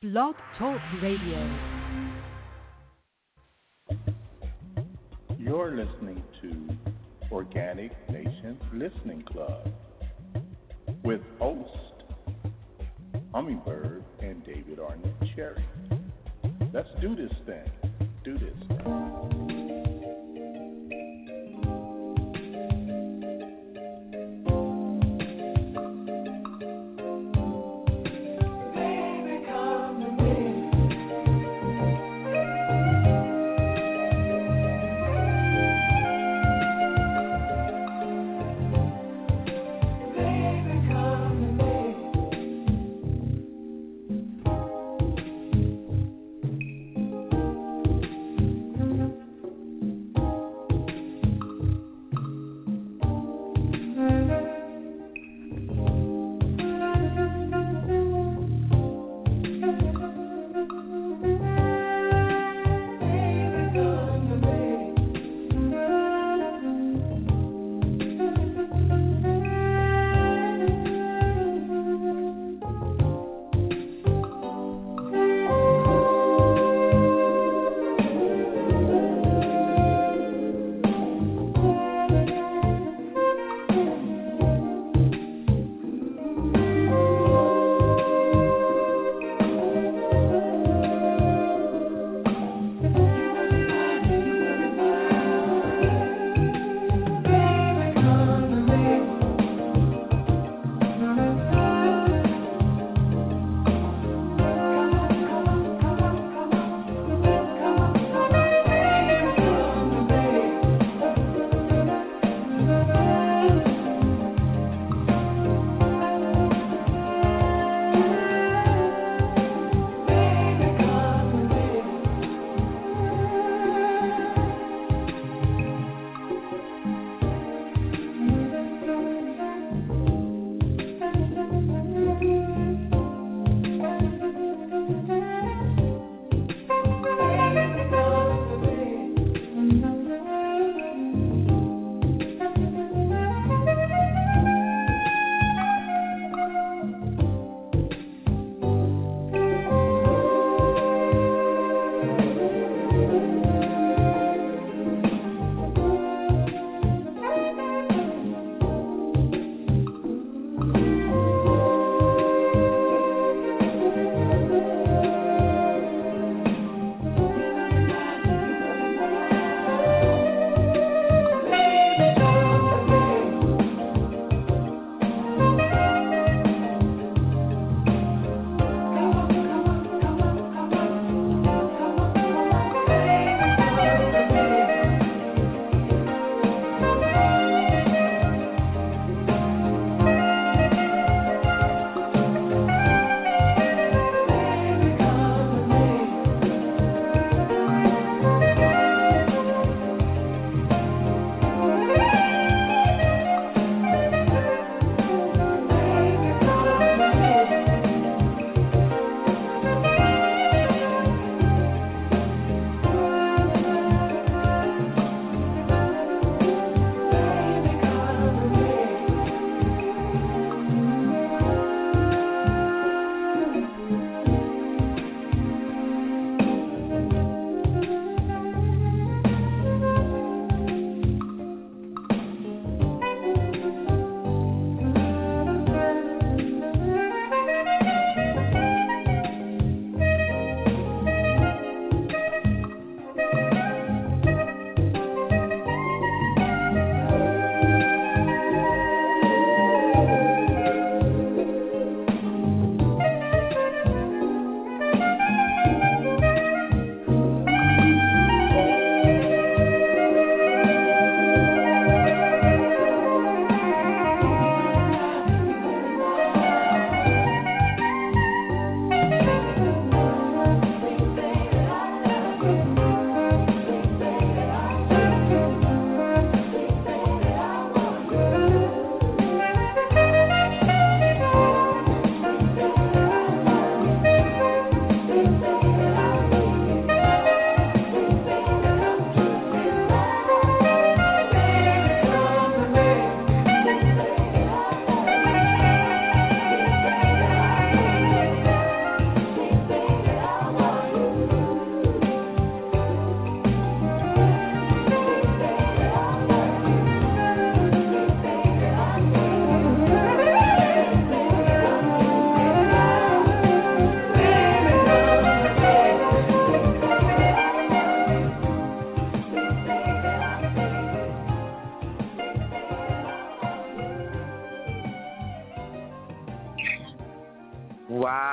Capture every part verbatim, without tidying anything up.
Blog Talk Radio. You're listening to Organic Nations Listening Club with host Hummingbird and David Arnett Cherry. Let's do this thing. Do this thing.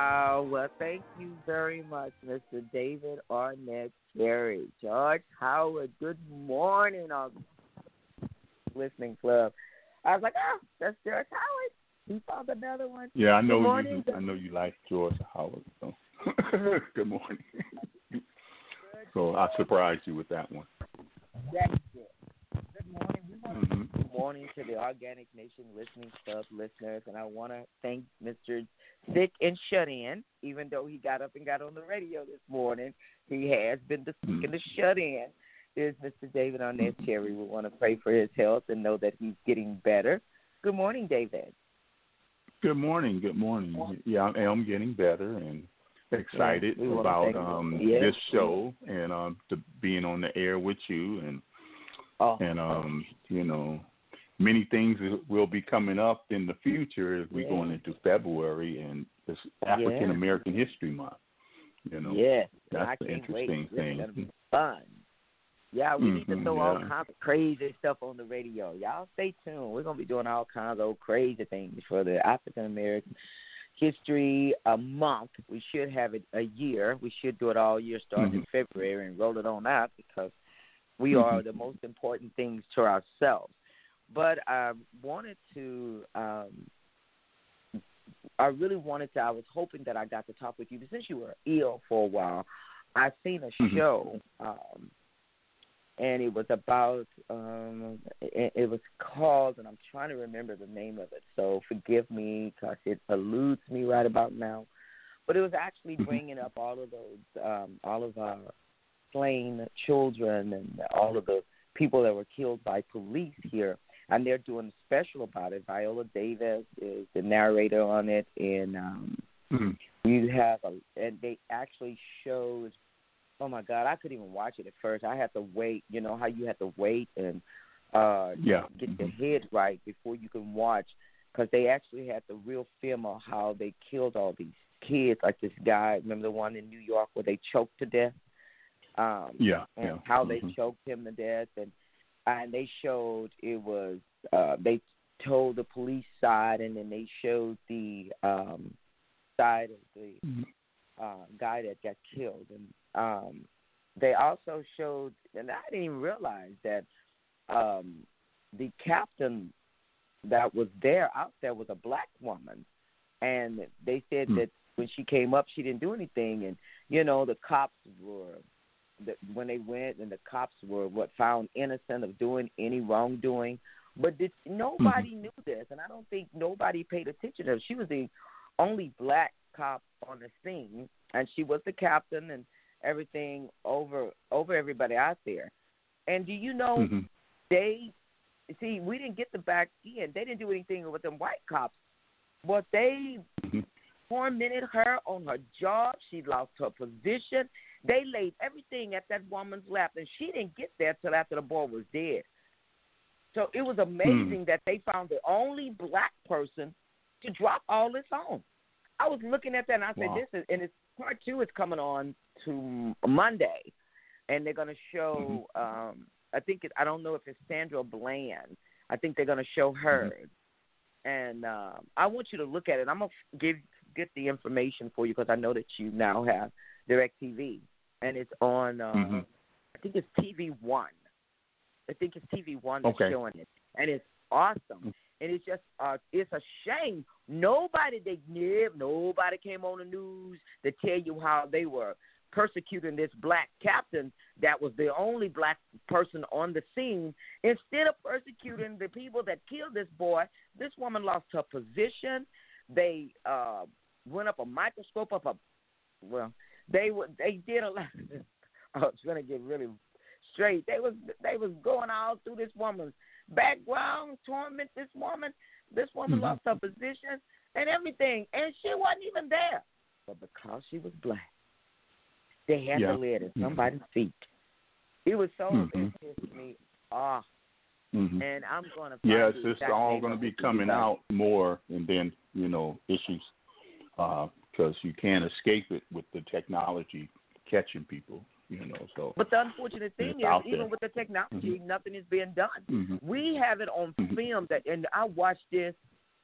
Wow. Well, thank you very much, Mister David Arnett Cherry. George Howard, good morning on Listening Club. I was like, oh, that's George Howard. He found another one. Yeah, I know good morning, you. I know you like George Howard. So. Good morning. So I surprised you with that one. That's it. Good morning. We want to Mm-hmm. good morning to the Organic Nation Listening Club listeners, and I want to thank Mister Sick and Shut In. Even though he got up and got on the radio this morning, he has been the sick and the shut in. There's Mister David Arnett Cherry. We want to pray for his health and know that he's getting better. Good morning, David. Good morning. Good morning. Yeah, I am getting better and excited yeah, about um, yes. this show and um, to being on the air with you and oh. and um, you know, many things will be coming up in the future as we yeah. going into February and it's African American yeah. History Month. You know, yeah, that's I the can't interesting wait. thing. It's gonna be fun. Yeah, we mm-hmm, need to throw yeah. all kinds of crazy stuff on the radio. Y'all stay tuned. We're gonna be doing all kinds of old crazy things for the African American History a month. We should have it a year. We should do it all year starting mm-hmm. in February and roll it on out because we mm-hmm. are the most important things to ourselves. But I wanted to, um, I really wanted to, I was hoping that I got to talk with you. But since you were ill for a while, I seen a mm-hmm. show, um, and it was about, um, it, it was called, and I'm trying to remember the name of it, so forgive me because it eludes me right about now. But it was actually bringing up all of those, um, all of our slain children and all of the people that were killed by police here, and they're doing a special about it. Viola Davis is the narrator on it, and um, mm-hmm. you have, a, and they actually showed, oh, my God, I couldn't even watch it at first. I had to wait. You know how you had to wait and uh, yeah. get mm-hmm. the head right before you can watch because they actually had the real film of how they killed all these kids, like this guy, remember the one in New York where they choked to death? Um, yeah. And yeah. how mm-hmm. they choked him to death. And, and they showed it was, uh, they told the police side and then they showed the um, side of the mm-hmm. uh, guy that got killed. And Um, they also showed, and I didn't even realize that um, the captain that was there out there was a black woman, and they said mm. that when she came up, she didn't do anything, and you know the cops were, the, when they went, and the cops were what found innocent of doing any wrongdoing, but did, nobody mm-hmm. knew this, and I don't think nobody paid attention to her. She was the only black cop on the scene, and she was the captain, and everything over over everybody out there. And do you know mm-hmm. they see we didn't get the back end. They didn't do anything with them white cops. But they mm-hmm. tormented her on her job. She lost her position. They laid everything at that woman's lap, and she didn't get there till after the boy was dead. So it was amazing mm. that they found the only black person to drop all this on. I was looking at that and I said, wow. "This is," and it's part two is coming on to Monday, and they're going to show. Mm-hmm. Um, I think it, I don't know if it's Sandra Bland. I think they're going to show her, mm-hmm. and um, I want you to look at it. I'm going to give get the information for you because I know that you now have DirecTV, and it's on. Uh, mm-hmm. I think it's T V One. I think it's T V One that's okay. showing it, and it's awesome. And it's just, uh, it's a shame. Nobody, they nobody came on the news to tell you how they were persecuting this black captain that was the only black person on the scene. Instead of persecuting the people that killed this boy, this woman lost her position. They uh, went up a microscope up a, well, they were, they did a lot. I was going to get really straight. They was, they was going all through this woman's background, torment this woman. This woman mm-hmm. lost her position and everything, and she wasn't even there. But because she was black, they had yeah. to lay it at somebody's feet. It was so mm-hmm. it pissed me off. Mm-hmm. And I'm going to yeah, it's just all going to be coming out more, and then you know issues because uh, you can't escape it with the technology catching people. You know, so. But the unfortunate thing is, even there. with the technology, mm-hmm. nothing is being done. Mm-hmm. We have it on mm-hmm. film that, and I watched this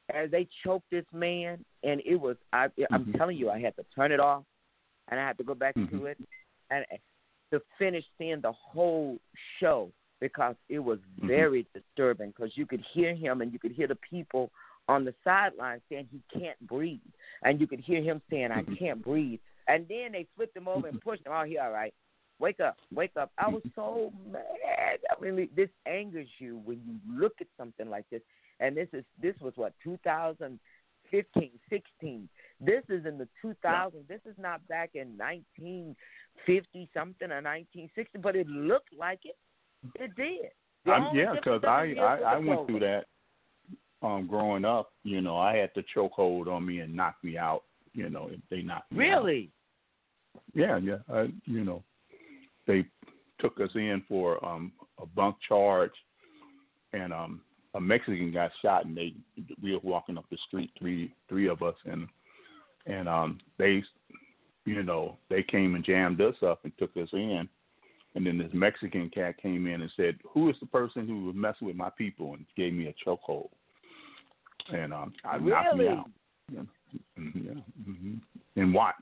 as they choked this man, and it was, I, I'm mm-hmm. telling you, I had to turn it off, and I had to go back mm-hmm. to it, and to finish seeing the whole show, because it was very mm-hmm. disturbing, because you could hear him, and you could hear the people on the sideline saying he can't breathe, and you could hear him saying, I mm-hmm. can't breathe, and then they flipped him over and pushed him, oh, he all right. Wake up, wake up. I was so mad. I mean, this angers you when you look at something like this. And this is this was, what, two thousand fifteen, sixteen. This is in the two thousands. Yeah. This is not back in nineteen fifty-something or nineteen sixty, but it looked like it. It did. Um, yeah, because I, I, I went through that um, growing up. You know, I had the chokehold on me and knock me out. You know, they knocked me really? out. Really? Yeah, yeah. I, you know. They took us in for um, a bunk charge, and um, a Mexican got shot, and they we were walking up the street, three three of us, and and um, they, you know, they came and jammed us up and took us in, and then this Mexican cat came in and said, "Who is the person who was messing with my people?" and gave me a chokehold, and um, I really? knocked me out. Yeah, mm-hmm, yeah. Mm-hmm. In Watts.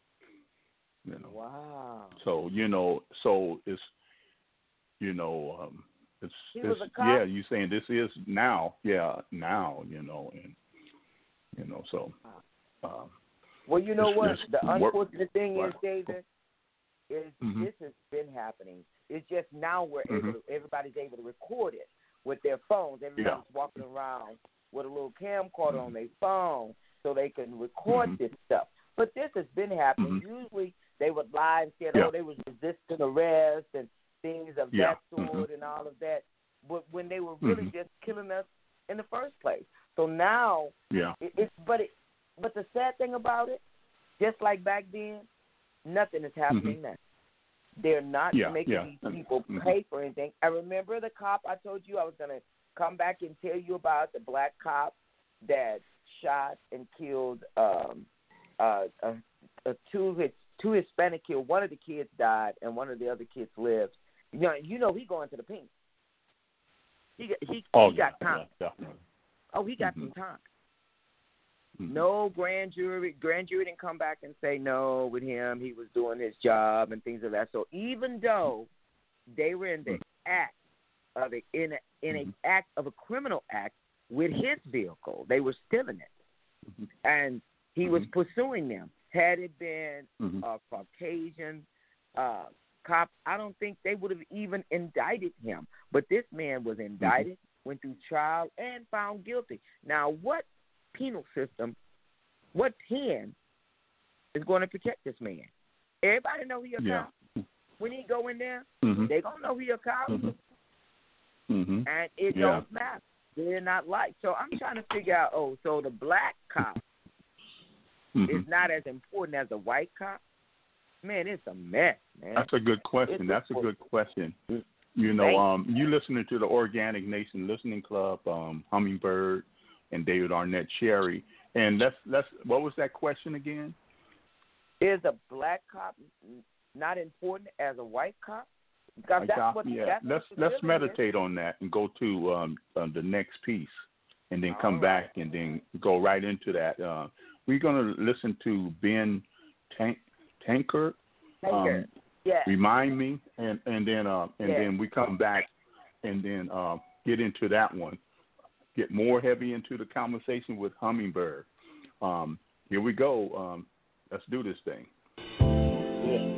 You know. Wow. So you know, so it's you know, um, it's, he it's was a cop? yeah. You saying this is now, yeah, now, you know, and you know, so. Um, well, you know it's, what? it's the unfortunate work, thing work. is, David, is mm-hmm. this has been happening. It's just now we're mm-hmm. able to, everybody's able to record it with their phones. Everybody's yeah. walking around with a little camcorder mm-hmm. on their phone so they can record mm-hmm. this stuff. But this has been happening. Mm-hmm. Usually they would lie and say, yeah. oh, they was resisting arrest and things of yeah. that sort mm-hmm. and all of that. But when they were really mm-hmm. just killing us in the first place. So now, yeah. it, it, but it, but the sad thing about it, just like back then, nothing is happening mm-hmm. now. They're not yeah. making yeah. these people mm-hmm. pay for anything. I remember the cop I told you I was going to come back and tell you about, the black cop that shot and killed um, uh, uh, uh, two two Hispanic kids. One of the kids died, and one of the other kids lived. You know, you know he going to the pink. He got he, oh, he yeah, got time. Yeah, definitely. Oh, he got mm-hmm. some time. Mm-hmm. No grand jury. Grand jury didn't come back and say no with him. He was doing his job and things of that. So even though they were in the mm-hmm. act of a, in a, in mm-hmm. an act of a criminal act with his vehicle, they were still in it, mm-hmm. and he mm-hmm. was pursuing them. Had it been mm-hmm. a Caucasian uh, cop, I don't think they would have even indicted him. But this man was indicted, mm-hmm. went through trial, and found guilty. Now, what penal system, what pen is going to protect this man? Everybody know he a yeah. cop. When he go in there, mm-hmm. they going to know he a cop. Mm-hmm. Mm-hmm. And it yeah. don't matter. They're not like. So I'm trying to figure out, oh, so the black cop mm-hmm. is not as important as the white cop? Man, it's a mess, man. That's a good question. It's That's a good question. You know, um, you listening to the Organic Nation Listening Club, um, Hummingbird, and David Arnett Cherry. And let's let's what was that question again? Is a black cop not important as a white cop? Because that's got, what, yeah. that's let's what let's meditate is. on that and go to um, uh, the next piece, and then All come right. back and then go right into that. Uh, we're going to listen to Ben Tank, Tanker. Tanker. Um, yeah. Remind me, and and then uh, and yeah. then we come back and then uh, get into that one. Get more heavy into the conversation with Hummingbird. Um, here we go. Um, let's do this thing. Yeah.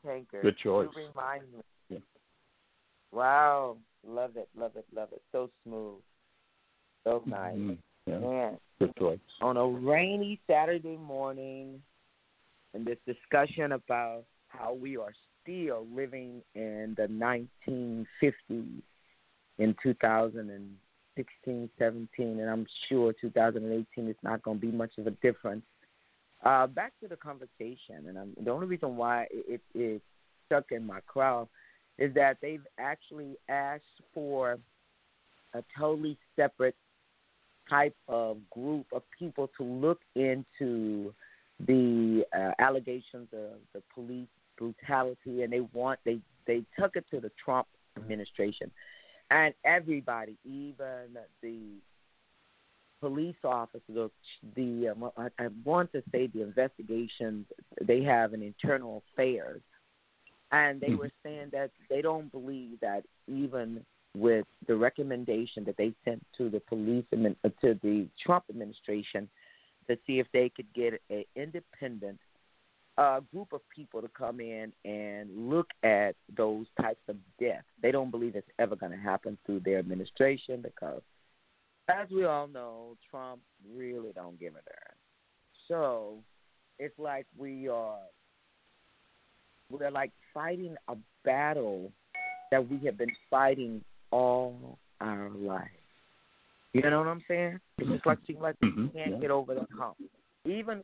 tankard. Good choice. You remind me. Yeah. Wow. Love it, love it, love it. So smooth. So nice. Mm-hmm. Yeah. Man. Good choice. On a rainy Saturday morning, and this discussion about how we are still living in the nineteen fifties in two thousand sixteen, seventeen, and I'm sure two thousand eighteen is not going to be much of a difference. Uh, back to the conversation, and I'm, the only reason why it is stuck in my crowd is that they've actually asked for a totally separate type of group of people to look into the uh, allegations of the police brutality, and they want they they took it to the Trump administration, and everybody, even the police officers, the, the um, I, I want to say the investigations, they have an internal affairs, and they mm-hmm. were saying that they don't believe that even with the recommendation that they sent to the police to the Trump administration to see if they could get an independent uh, group of people to come in and look at those types of deaths. They don't believe it's ever going to happen through their administration because, as we all know, Trump really don't give a darn. So it's like we are we're like fighting a battle that we have been fighting all our life. You know what I'm saying? It's just like seems like we can't yeah. get over the hump. Even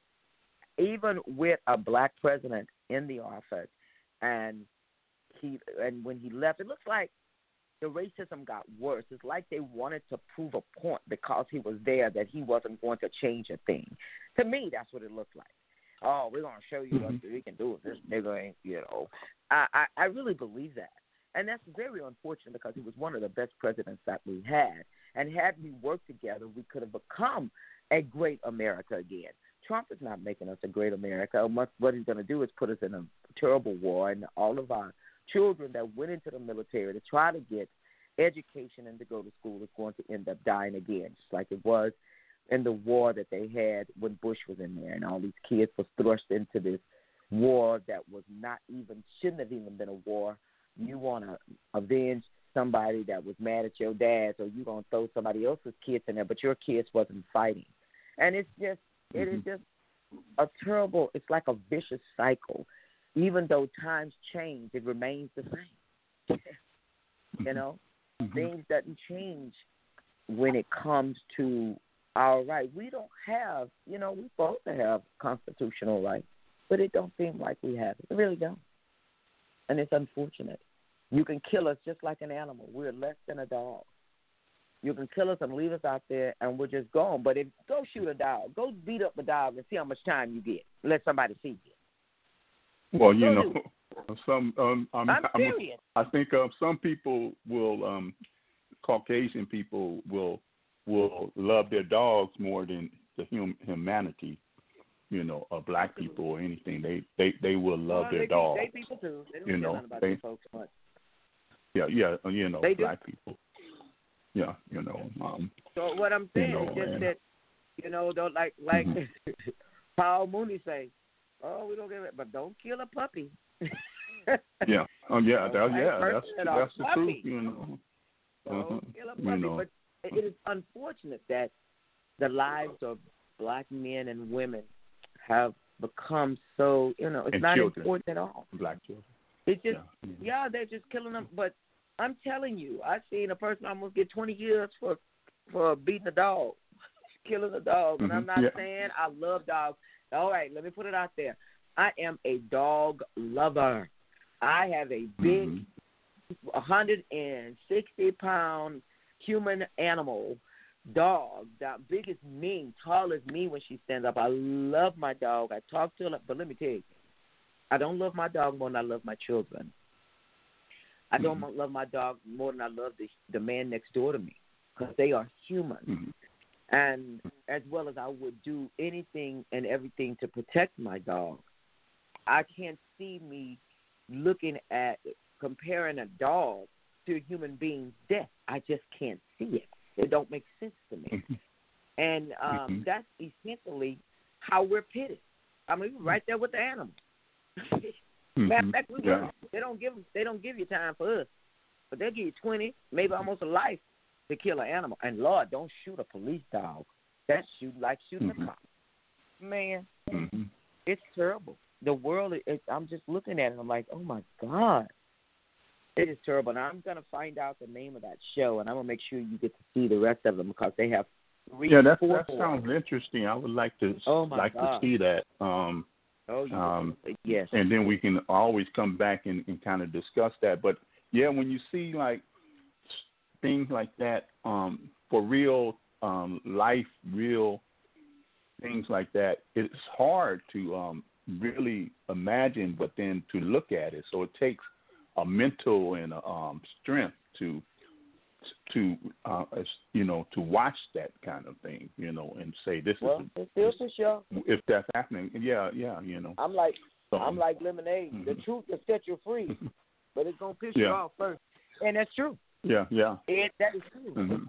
even with a black president in the office, and he and when he left, it looks like the racism got worse. It's like they wanted to prove a point because he was there that he wasn't going to change a thing. To me, that's what it looked like. Oh, we're gonna show you what we can do if this nigga ain't, you know. I, I I really believe that. And that's very unfortunate because he was one of the best presidents that we had. And had we worked together, we could have become a great America again. Trump is not making us a great America. What he's going to do is put us in a terrible war, and all of our children that went into the military to try to get education and to go to school is going to end up dying again, just like it was in the war that they had when Bush was in there, and all these kids were thrust into this war that was not even, shouldn't have even been a war. You want to avenge somebody that was mad at your dad, so you're going to throw somebody else's kids in there, but your kids wasn't fighting. And it's just, it is just a terrible, it's like a vicious cycle. Even though times change, it remains the same. You know, mm-hmm. things doesn't change when it comes to our rights. We don't have, you know, we're supposed to have constitutional rights, but it don't seem like we have it. It really don't. And it's unfortunate. You can kill us just like an animal. We're less than a dog. You can kill us and leave us out there, and we're just gone. But if go shoot a dog, go beat up a dog, and see how much time you get. Let somebody see you. Well, you go know, some um, I'm, I'm I'm, serious. I think uh, some people will, um, Caucasian people will will love their dogs more than the hum, humanity. You know, of black people or anything, they they, they will love well, their they, dogs. They people too. They don't you know know, about they, these folks much. Yeah, yeah, you know, they black do. people. Yeah, you know. Um, so what I'm saying you know, is just and, that, you know, don't like like mm-hmm. Paul Mooney say, oh, we don't give it, but don't kill a puppy. yeah, oh yeah, that, yeah, that's that's the puppy. truth, you know. Don't uh-huh. kill a puppy, you know. but it is unfortunate that the lives of black men and women have become so, you know, it's and not children. important at all. Black children. It's just, yeah. Mm-hmm. yeah, they're just killing them. But I'm telling you, I've seen a person almost get twenty years for for beating a dog, killing a dog. And mm-hmm. I'm not yeah. saying I love dogs. All right, let me put it out there. I am a dog lover. I have a big mm-hmm. one hundred sixty pound human animal dog, the biggest me, tall as me when she stands up. I love my dog. I talk to her, but let me tell you, I don't love my dog more than I love my children. I don't mm-hmm. love my dog more than I love the the man next door to me because they are human. Mm-hmm. And as well as I would do anything and everything to protect my dog, I can't see me looking at comparing a dog to a human being's death. I just can't see it. It don't make sense to me. Mm-hmm. And um, mm-hmm. that's essentially how we're pitted. I mean, we're right there with the animal. Matter of fact, we Yeah. they don't give they don't give you time for us, but they give you twenty, maybe almost a life to kill an animal. And Lord, don't shoot a police dog. That's shoot like shooting Mhm. a cop. Man, Mhm. it's terrible. The world, it, I'm just looking at it. I'm like, oh my God, it is terrible. And I'm gonna find out the name of that show, and I'm gonna make sure you get to see the rest of them because they have three, Yeah, that four, that four. sounds interesting. I would like to Oh, my like God. to see that. Um, Oh, you um, yes. and then we can always come back and, and kind of discuss that. But yeah, when you see like things like that, um, for real um, life, real things like that, it's hard to um, really imagine, but then to look at it. So it takes a mental and a, um, strength to to uh, you know to watch that kind of thing, you know, and say this Well, is it's still for sure. if that's happening. Yeah, yeah, you know. I'm like So, I'm like lemonade. Mhm. The truth will set you free, but it's gonna piss you Yeah. off first, and that's true. yeah, yeah. It that is true. hmm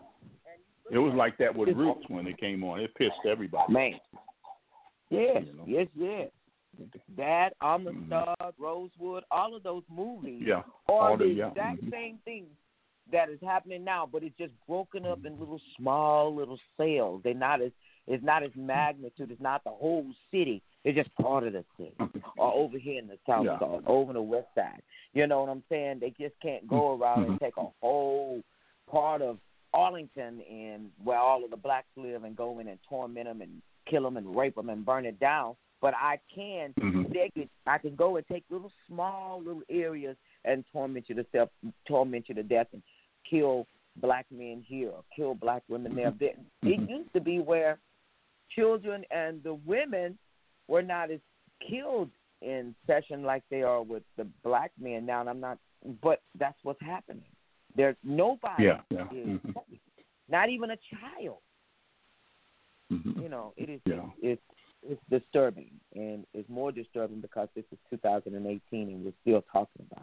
It was like that with Roots when it came on. It pissed everybody. Man. Yes, You know. yes, yes. That, Mhm. Amistad, Rosewood, all of those movies Yeah, are all the the yeah. exact mhm. same thing that is happening now, but it's just broken up in little small little cells. They're not as it's not as magnitude. It's not the whole city. It's just part of the city. Or over here in the south Yeah. side, over the west side. You know what I'm saying? They just can't go around Mhm. and take a whole part of Arlington and where all of the blacks live and go in and torment them and kill them and rape them and burn it down. But I can Mhm. take it. I can go and take little small little areas and torment you to death, torment you to death, and kill black men here, or kill black women there. There- It Mhm. used to be where children and the women were not as killed in session like they are with the black men now. And I'm not, but that's what's happening. There's nobody Yeah, yeah. is Mhm. safe, not even a child. Mhm. You know, it is. Yeah. It's it's disturbing, and it's more disturbing because this is two thousand eighteen and we're still talking about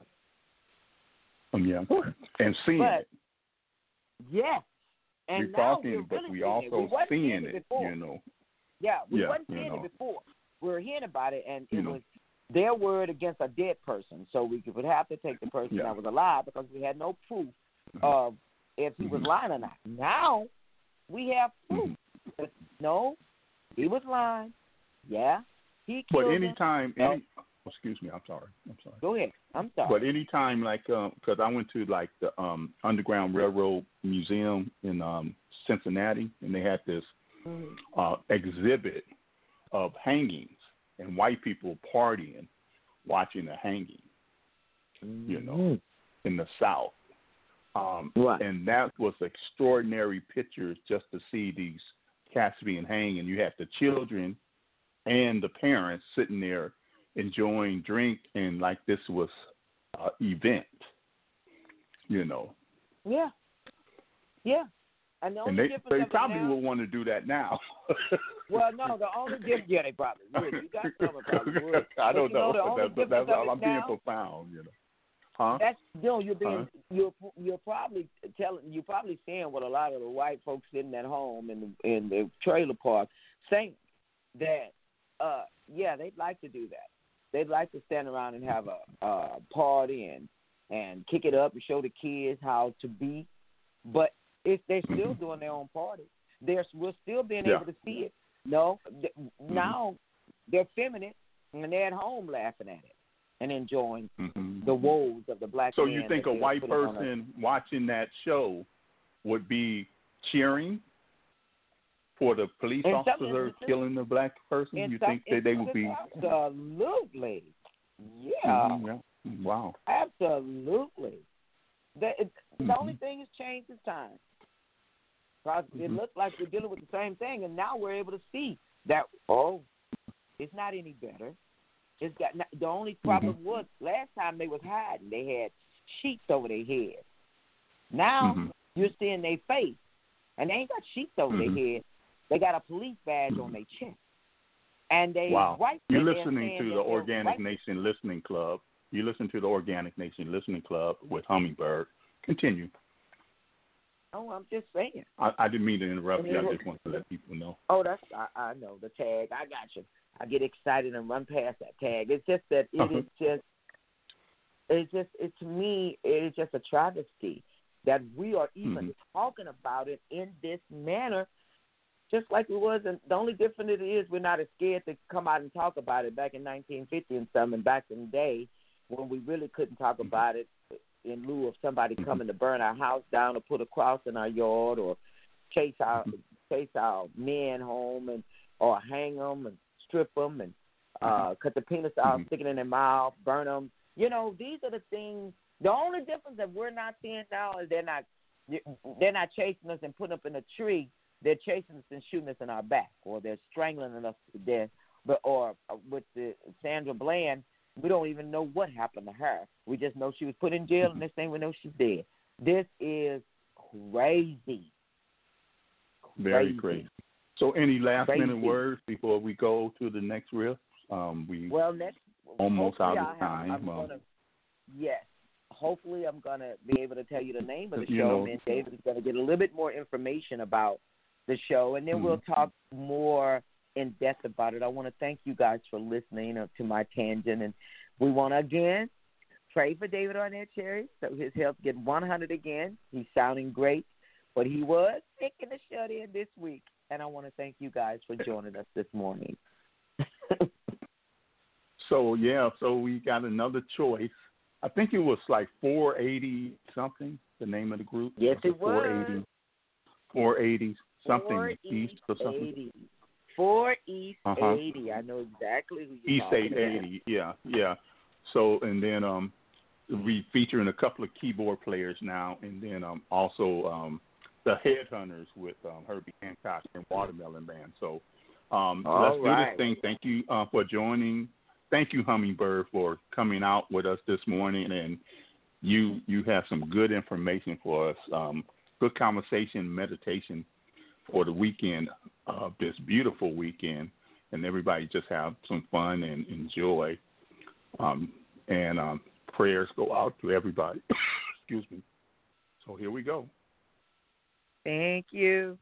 it. Um, yeah. And seeing But it. yes, and We're now talking, we're but really we seeing also it. We wasn't seeing it, before. you know. Yeah, we Yeah, wasn't you seeing know. it before. We were hearing about it, and You it know. was their word against a dead person. So we would have to take the person Yeah. that was alive because we had no proof of if he was Mhm. lying or not. Now we have proof. Mhm. that, No, he was lying. Yeah, he But killed him. anytime, No. any, excuse me, I'm sorry, I'm sorry. Go ahead. I'm sorry. But anytime, like, because I went to like the um, Underground Railroad Museum in um, Cincinnati, and they had this Mhm. uh, exhibit of hangings and white people partying, watching the hanging, you know, Mhm. in the South. Um, Right. And that was extraordinary pictures just to see these cats being hanged, and you had the children and the parents sitting there enjoying drink, and like this was an event, you know. Yeah. Yeah. And the And only they difference they of it probably now, would want to do that now. well, no, the only difference, yeah, they probably would. You got some that probably would. I But don't you know, know. the only That's, difference that's, of it I'm being now, profound, you know. Huh? That's no, you're being Huh? you're you're probably telling you're probably seeing what a lot of the white folks sitting at home in the in the trailer park saying that uh yeah, they'd like to do that. They'd like to stand around and have a, a party and and kick it up and show the kids how to be, but if they're still Mm-hmm. doing their own party, they're we're still being Yeah. able to see it. No, th- Mm-hmm. now they're feminine and they're at home laughing at it and enjoying Mm-hmm. the woes of the black So man. you think that a they're white putting on us. person watching that show would be cheering for the police In some officer instances- killing the black person? In You some think that they would be? instances, absolutely, yeah, Mhm, yeah. Wow. absolutely. The, it, the Mhm. only thing that's changed is time. 'Cause it Mhm. looks like we're dealing with the same thing, and now we're able to see that. Oh, it's not any better. It's got not, the only problem Mhm. was last time they was hiding. They had sheets over their heads. Now Mhm. you're seeing their face, and they ain't got sheets over Mhm. their head. They got a police badge on their chest, and they Wow. right You're there listening saying to that the they're Organic right. Nation Listening Club. You listen to the Organic Nation Listening Club with Hummingbird. Continue. Oh, I'm just saying. I, I didn't mean to interrupt And you. I it- just want to let people know. Oh, that's I, I know the tag. I got you. I get excited and run past that tag. It's just that it uh-huh. is just, it's just, it, to me, it is just a travesty that we are even mm-hmm. talking about it in this manner, just like we was. And the only difference it is we're not as scared to come out and talk about it back in nineteen fifty and something, back in the day when we really couldn't talk mm-hmm. about it in lieu of somebody mm-hmm. coming to burn our house down or put a cross in our yard or chase our mm-hmm. chase our men home and or hang them and strip them and uh, cut the penis out, mm-hmm. stick it in their mouth, burn them. You know, these are the things. The only difference that we're not seeing now is they're not they're not chasing us and putting us in a tree. They're chasing us and shooting us in our back, or they're strangling us to death. But or uh, with the Sandra Bland, we don't even know what happened to her. We just know she was put in jail, and next thing we know, she's dead. This is crazy. Very crazy. So, any last crazy. minute words before we go to the next riff? Um, we well, next almost out of I'll time. Have, I'm um, gonna, yes. Hopefully, I'm going to be able to tell you the name of the you show, know, and David is going to get a little bit more information about the show, and then mm-hmm. we'll talk more in depth about it. I want to thank you guys for listening to my tangent, and we want to, again, pray for David Arnett Cherry so his health get one hundred again. He's sounding great, but he was sick in the shut-in this week, and I want to thank you guys for joining us this morning. So, yeah, so we got another choice. I think it was like four eighty something, the name of the group. Yes, was it four was. eighty, four eighty something four east or something. eighty. four East uh-huh. eighty. I know exactly who you're East talking eight eighty, about. yeah, yeah. So, and then um, we featuring a couple of keyboard players now, and then um, also um, the Headhunters with um, Herbie Hancock and Watermelon Band. So um, let's right. do this thing. Thank you uh, for joining. Thank you, Hummingbird, for coming out with us this morning, and you you have some good information for us, um, good conversation, meditation for the weekend, uh, this beautiful weekend, and everybody just have some fun and enjoy. Um, and um, prayers go out to everybody. Excuse me. So here we go. Thank you.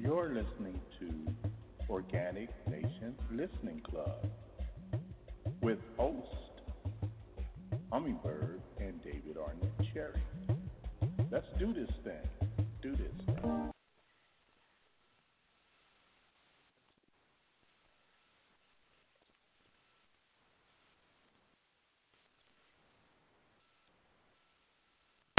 You're listening to Organic Nations Listening Club with host Hummingbird and David Arnett Cherry. Let's do this thing. Do this thing.